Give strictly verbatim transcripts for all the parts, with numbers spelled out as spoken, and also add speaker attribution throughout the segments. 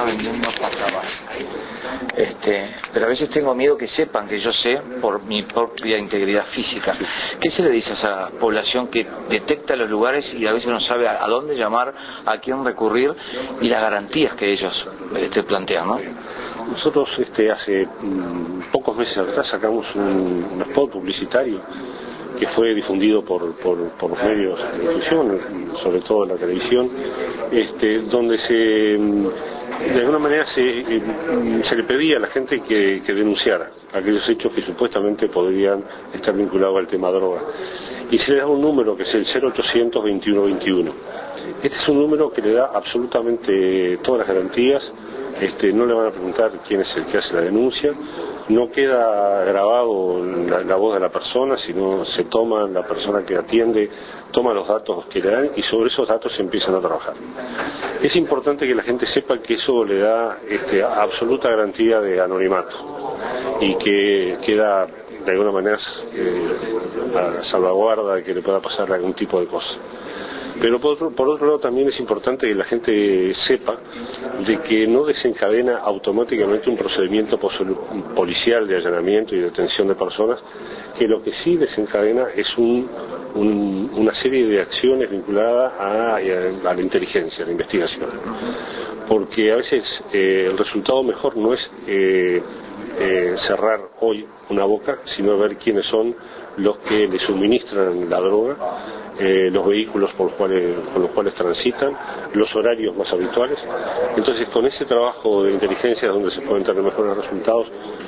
Speaker 1: está vendiendo patabalas. Este, pero a veces tengo miedo que sepan que yo sé por mi propia integridad física. ¿Qué se le dice a esa población que detecta los lugares y a veces no sabe a, a dónde llamar, a quién recurrir y las garantías que ellos este, plantean, ¿no?
Speaker 2: Nosotros este, hace mmm, pocos meses atrás sacamos un, un spot publicitario que fue difundido por, por, por los medios de difusión, sobre todo en la televisión, este, donde se, de alguna manera se, se le pedía a la gente que, que denunciara aquellos hechos que supuestamente podrían estar vinculados al tema droga. Y se le da un número que es el cero ochocientos veintiuno veintiuno. Este es un número que le da absolutamente todas las garantías. Este, no le van a preguntar quién es el que hace la denuncia, no queda grabado la, la voz de la persona, sino se toma, la persona que atiende toma los datos que le dan y sobre esos datos se empiezan a trabajar. Es importante que la gente sepa que eso le da este, absoluta garantía de anonimato y que queda de alguna manera eh, a salvaguarda de que le pueda pasar algún tipo de cosa. Pero por otro, por otro lado también es importante que la gente sepa de que no desencadena automáticamente un procedimiento policial de allanamiento y detención de personas, que lo que sí desencadena es un, un, una serie de acciones vinculadas a, a la inteligencia, a la investigación. Porque a veces eh, el resultado mejor no es eh, eh, cerrar hoy una boca, sino ver quiénes son los que le suministran la droga, eh, los vehículos por los cuales, con los cuales transitan, los horarios más habituales. Entonces, con ese trabajo de inteligencia es donde se pueden tener mejores resultados,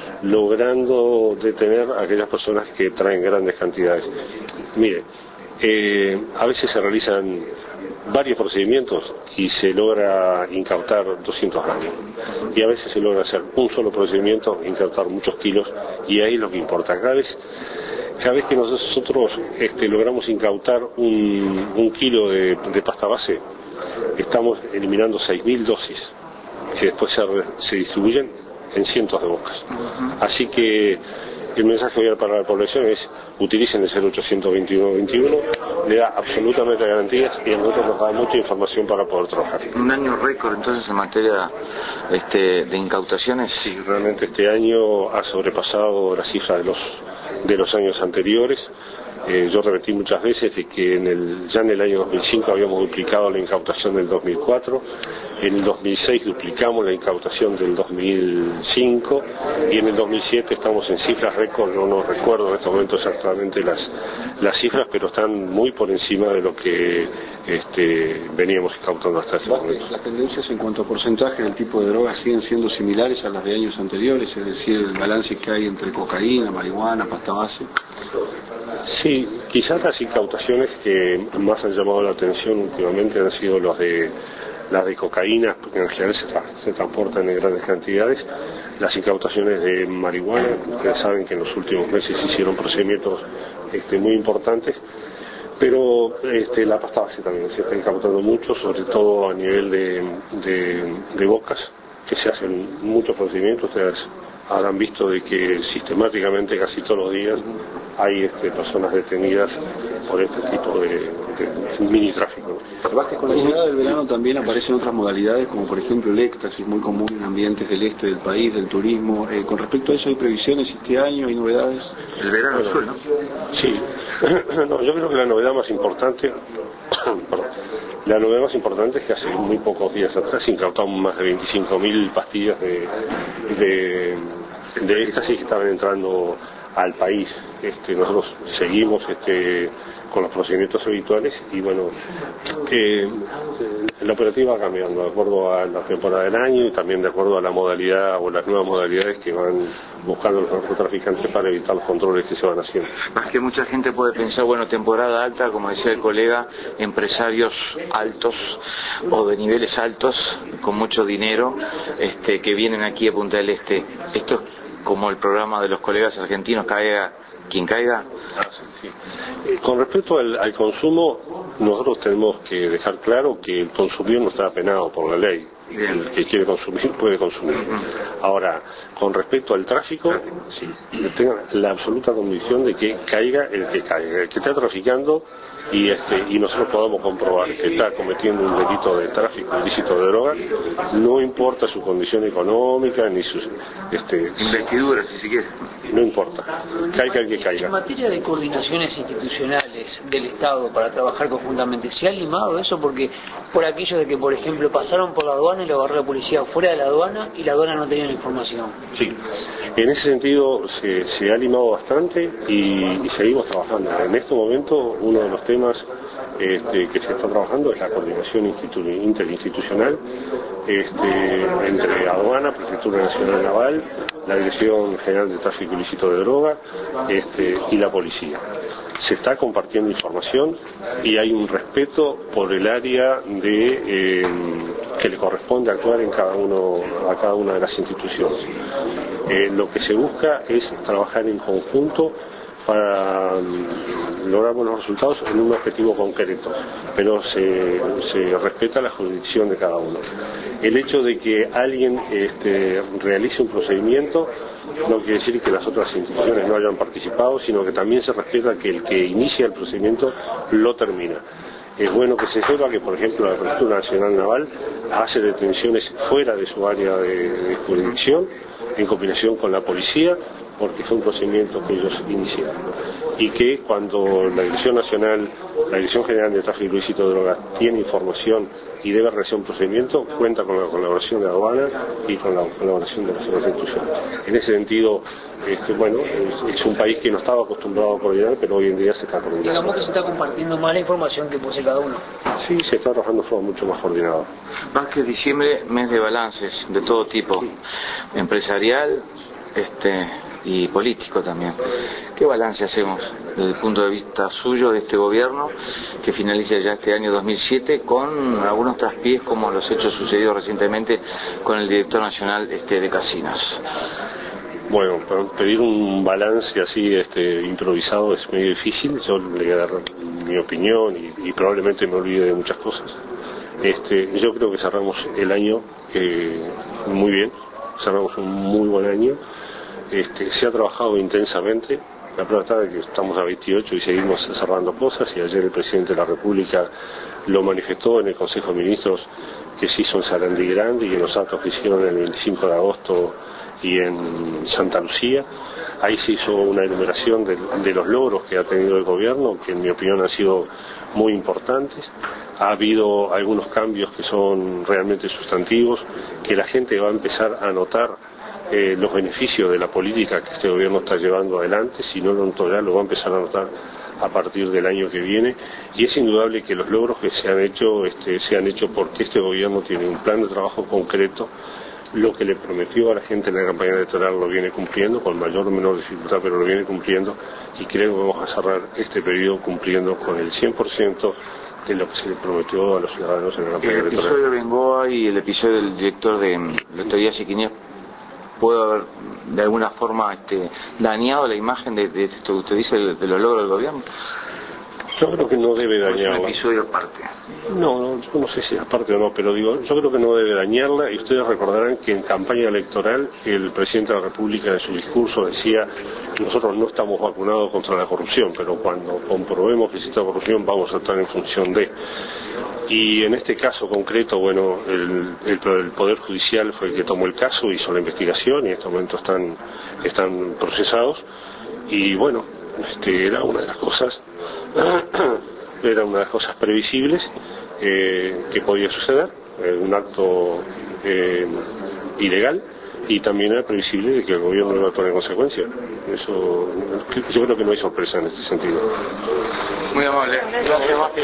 Speaker 2: logrando detener a aquellas personas que traen grandes cantidades. Mire, eh, a veces se realizan varios procedimientos y se logra incautar doscientos gramos, y a veces se logra hacer un solo procedimiento, incautar muchos kilos, y ahí es lo que importa. Cada vez Cada vez que nosotros este, logramos incautar un, un kilo de, de pasta base, estamos eliminando seis mil dosis que después se, se distribuyen en cientos de bocas. Así que el mensaje hoy para la población es: utilicen el cero ochocientos veintiuno veintiuno, le da absolutamente garantías y a nosotros nos da mucha información para poder trabajar.
Speaker 1: Un año récord entonces en materia este, de incautaciones.
Speaker 2: Sí, realmente este año ha sobrepasado la cifra de los de los años anteriores. Eh, yo repetí muchas veces de que en el, ya en el año dos mil cinco habíamos duplicado la incautación del dos mil cuatro, en el dos mil seis duplicamos la incautación del dos mil cinco y en el dos mil siete estamos en cifras récord. No, no recuerdo en este momento exactamente las, las cifras, pero están muy por encima de lo que este, veníamos incautando hasta este momento.
Speaker 3: Las tendencias en cuanto a porcentaje del tipo de drogas siguen siendo similares a las de años anteriores, es decir, el balance que hay entre cocaína, marihuana, pasta base.
Speaker 2: Sí, quizás las incautaciones que más han llamado la atención últimamente han sido las de las de cocaína, porque en general se, tra se transportan en grandes cantidades. Las incautaciones de marihuana, ustedes saben que en los últimos meses se hicieron procedimientos este, muy importantes, pero este, la pasta base también se está incautando mucho, sobre todo a nivel de, de, de bocas, que se hacen muchos procedimientos. Ustedes habrán visto de que sistemáticamente casi todos los días hay este, personas detenidas por este tipo de, de mini tráfico.
Speaker 3: Además que con la llegada del verano también aparecen otras modalidades, como por ejemplo el éxtasis, muy común en ambientes del este del país, del turismo. Eh, con respecto a eso, ¿hay previsiones este año? ¿Hay novedades?
Speaker 1: El verano
Speaker 2: bueno,
Speaker 1: azul, ¿no?
Speaker 2: Sí. No, yo creo que la novedad más importante perdón, la novedad más importante es que hace muy pocos días atrás incautamos más de veinticinco mil pastillas de, de, de éxtasis que estaban entrando al país. Este, nosotros seguimos este, con los procedimientos habituales y bueno, eh, la operativa va cambiando de acuerdo a la temporada del año y también de acuerdo a la modalidad o las nuevas modalidades que van buscando los narcotraficantes para evitar los controles que se van haciendo.
Speaker 1: Más que mucha gente puede pensar, bueno, temporada alta, como decía el colega, empresarios altos o de niveles altos con mucho dinero este, que vienen aquí a Punta del Este. Esto es como el programa de los colegas argentinos, caiga quien caiga.
Speaker 2: Ah, sí, sí. Eh, con respecto al, al consumo, nosotros tenemos que dejar claro que el consumidor no está penado por la ley el que quiere consumir puede consumir. Ahora, con respecto al tráfico, sí, tengan la absoluta convicción de que caiga el que caiga, el que está traficando y este y nosotros podamos comprobar que está cometiendo un delito de tráfico ilícito de droga, no importa su condición económica ni sus este
Speaker 1: investiduras, si se quiere,
Speaker 2: no importa, caiga el que caiga.
Speaker 4: En materia de coordinaciones institucionales del Estado para trabajar conjuntamente, ¿se ha limado eso? Porque por aquello de que, por ejemplo, pasaron por la aduana y lo agarró la policía fuera de la aduana y la aduana no tenía la información.
Speaker 2: Sí, en ese sentido se, se ha limado bastante y, y seguimos trabajando. En este momento uno de los temas este, que se está trabajando es la coordinación institu- interinstitucional este, entre aduana, Prefectura Nacional Naval, la Dirección General de Tráfico Ilícito de Droga este, y la policía. Se está compartiendo información y hay un respeto por el área de eh, que le corresponde actuar en cada uno a cada una de las instituciones. Eh, lo que se busca es trabajar en conjunto para um, lograr buenos resultados en un objetivo concreto, pero se, se respeta la jurisdicción de cada uno. El hecho de que alguien este, realice un procedimiento no quiere decir que las otras instituciones no hayan participado, sino que también se respeta que el que inicia el procedimiento lo termina. Es bueno que se sepa que, por ejemplo, la Prefectura Nacional Naval hace detenciones fuera de su área de, de jurisdicción, en combinación con la policía, porque fue un procedimiento que ellos iniciaron. Y que cuando la Dirección Nacional, la Dirección General de Tráfico Ilícito de Drogas tiene información y debe realizar un procedimiento, cuenta con la colaboración de aduana y con la colaboración de las otras instituciones. En ese sentido, este, bueno, es, es un país que no estaba acostumbrado a coordinar, pero hoy en día se está coordinando.
Speaker 4: Digamos que se está compartiendo más la información que posee cada uno.
Speaker 2: Sí, se está trabajando de forma mucho más coordinada.
Speaker 1: Más que diciembre, mes de balances de todo tipo, sí. Empresarial, este y político también. ¿Qué balance hacemos desde el punto de vista suyo de este gobierno que finaliza ya este año dos mil siete con algunos traspiés como los hechos sucedidos recientemente con el director nacional este, de casinos?
Speaker 2: Bueno, pedir un balance así este, improvisado es medio difícil. Yo le voy a dar mi opinión y, y probablemente me olvide de muchas cosas. Este, yo creo que cerramos el año eh, muy bien, cerramos un muy buen año. Este, se ha trabajado intensamente. La prueba está de que estamos a veintiocho y seguimos cerrando cosas, y ayer el presidente de la República lo manifestó en el Consejo de Ministros, que se hizo en Sarandí Grande y en los actos que hicieron el veinticinco de agosto y en Santa Lucía. Ahí se hizo una enumeración de, de los logros que ha tenido el gobierno, que en mi opinión han sido muy importantes. Ha habido algunos cambios que son realmente sustantivos, que la gente va a empezar a notar Eh, los beneficios de la política que este gobierno está llevando adelante. Si no lo notó ya, lo va a empezar a notar a partir del año que viene, y es indudable que los logros que se han hecho este, se han hecho porque este gobierno tiene un plan de trabajo concreto. Lo que le prometió a la gente en la campaña electoral lo viene cumpliendo, con mayor o menor dificultad, pero lo viene cumpliendo, y creo que vamos a cerrar este periodo cumpliendo con el cien por ciento de lo que se le prometió a los ciudadanos en la campaña electoral.
Speaker 1: El episodio de Bengoa y el episodio del director de Lotería Siquinés puede haber de alguna forma este, dañado la imagen de, de esto que usted dice de, de los logros del gobierno.
Speaker 2: Yo creo que no debe dañarla.
Speaker 1: Es un episodio aparte.
Speaker 2: No, no, yo no sé si aparte o no, pero digo, yo creo que no debe dañarla, y ustedes recordarán que en campaña electoral el presidente de la República en su discurso decía: nosotros no estamos vacunados contra la corrupción, pero cuando comprobemos que existe corrupción vamos a actuar en función de. Y en este caso concreto, bueno, el, el, el Poder Judicial fue el que tomó el caso, hizo la investigación y en este momento están, están procesados, y bueno, este, era una de las cosas era una de las cosas previsibles eh, que podía suceder, eh, un acto eh, ilegal, y también era previsible de que el gobierno iba a actuar en consecuencia. Eso, yo creo que no hay sorpresa en este sentido.
Speaker 1: Muy amable. Gracias.